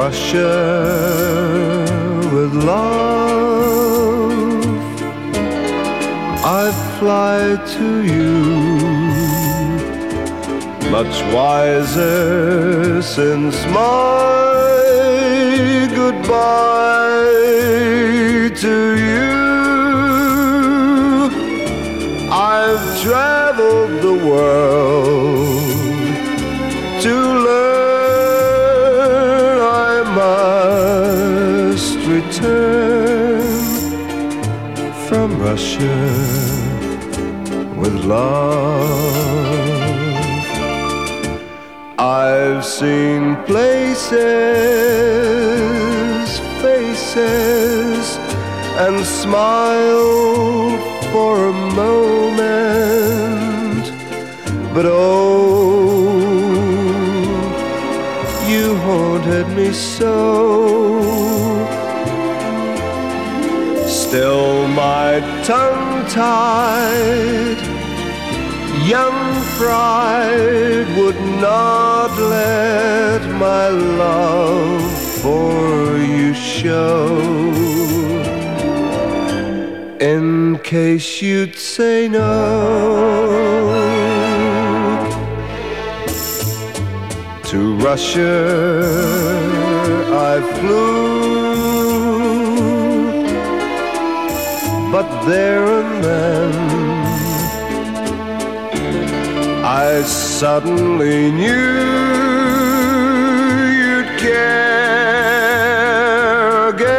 Russia with love, I fly to you, much wiser since my goodbye to you. I've traveled the world to learn I must return from Russia with love. I've seen places, faces, and smiled for a moment, but oh, you haunted me so. Still my tongue-tied young pride would not let my love for you show, in case you'd say no. To Russia I flew, but there and then I suddenly knew you'd care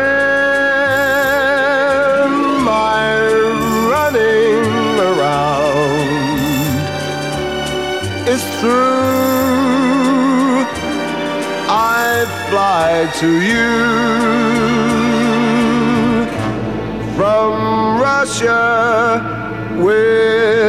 again. My running around is through. I fly to you from Russia with